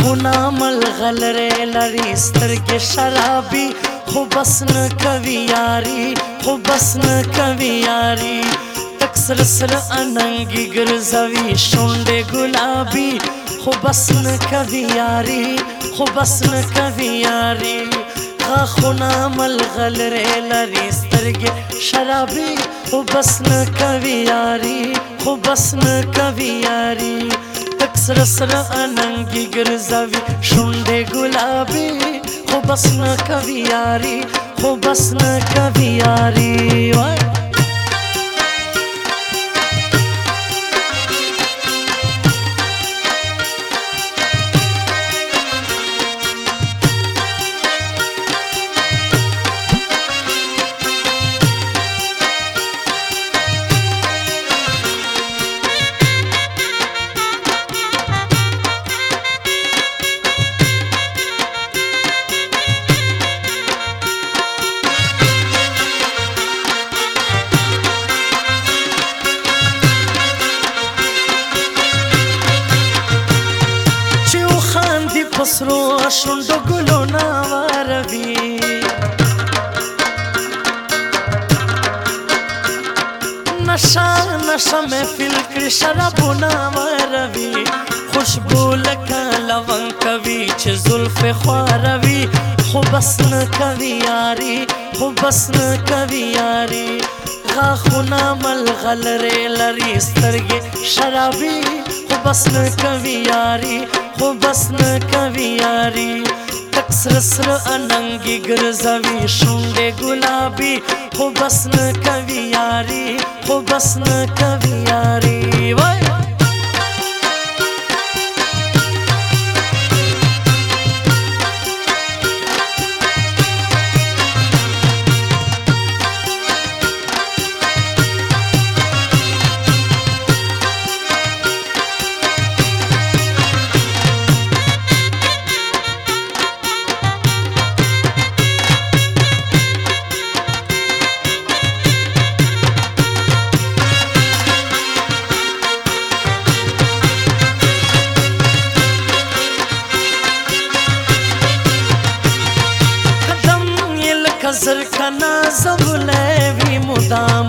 غاښونه ملغلرې لري سترګې شرابي خو بس نه کوي یاري خو بس نه کوي یاري تک سره سره اننګي ګرځوي شونډې ګلابي خو بس نه کوي یاري خو بس نه کوي یاري غاښونه ملغلرې لري سترګې شرابي خو بس نه کوي یاري خو بس نه کوي یاري تک سره سره اننګي ګرځوي شونډې ګلابي خو بس نه کوي یاري خو بس نه کوي یاري وای پسرو شونډو ګلونه واروي نشه نشه محفل کړي شرابونه واروي خوشبو لکه لونګ کوي چې زلفې خواروي خو بس نه کوي یاري خو بس نه کوي یاري غاښونه ملغلرې لري سترګې شرابي خو بس نه کوي یاري خو بس نه کوي یاري تک سره سره اننګي ګرځوي شونډې ګلابي خو بس نه کوي یاري خو بس نه کوي یاري وای زرکنا زبلې وی مدام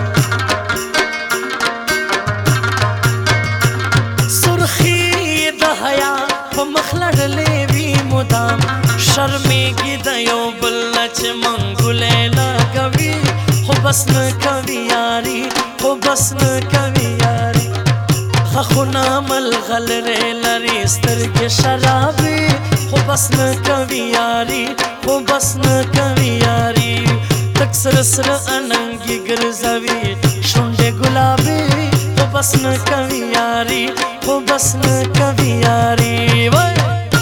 سرخی د حیا په مخلړلې وی مدام شرمېږي د یو بل چې منګولې لګوي خو بس نه کوي یاري خو بس نه کوي یاري غاښونه ملغلرې لري سترګې شرابي خو بس نه کوي یاري خو بس نه کوي یاري تک سره سره اننګي ګرځوي شونډې ګلابي خو بس نه کوي یاري خو بس نه کوي یاري وای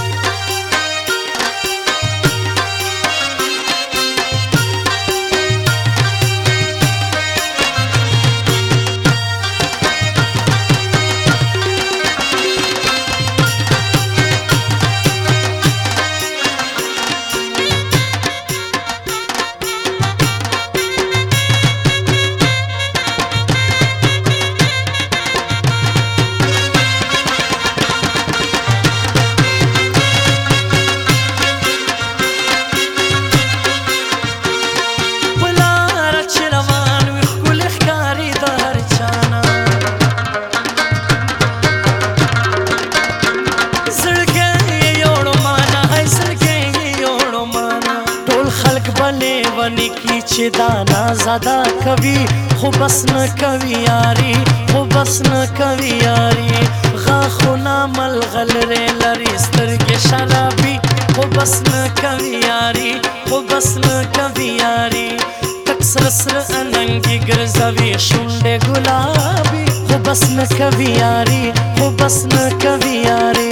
की چې دانا زدا کوي خو بس نه کوي یاري خو بس نه کوي یاري غاښونه ملغلرې لري سترګې شرابي خو بس نه کوي یاري خو بس نه کوي یاري تک سره سره اننګي ګرځوي شونډې ګلابي خو بس نه کوي یاري خو بس نه کوي یاري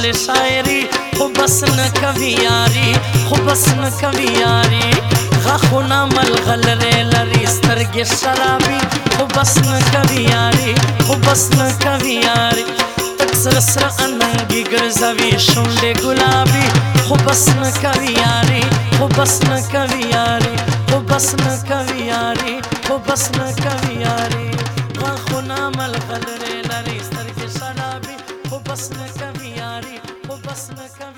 شونډې شاعري خو بس نه کوي یاري خو بس نه کوي یاري غاښونه ملغلرې لري سترګې شرابي خو بس نه کوي یاري خو بس نه کوي یاري تک سره سره اننګي ګرځوي شونډې ګلابي خو بس نه کوي یاري خو بس نه کوي یاري خو بس نه کوي یاري خو بس نه کوي یاري غاښونه ملغلرې لري سترګې شرابي خو بس نه کوي یاري خو بس نه کوي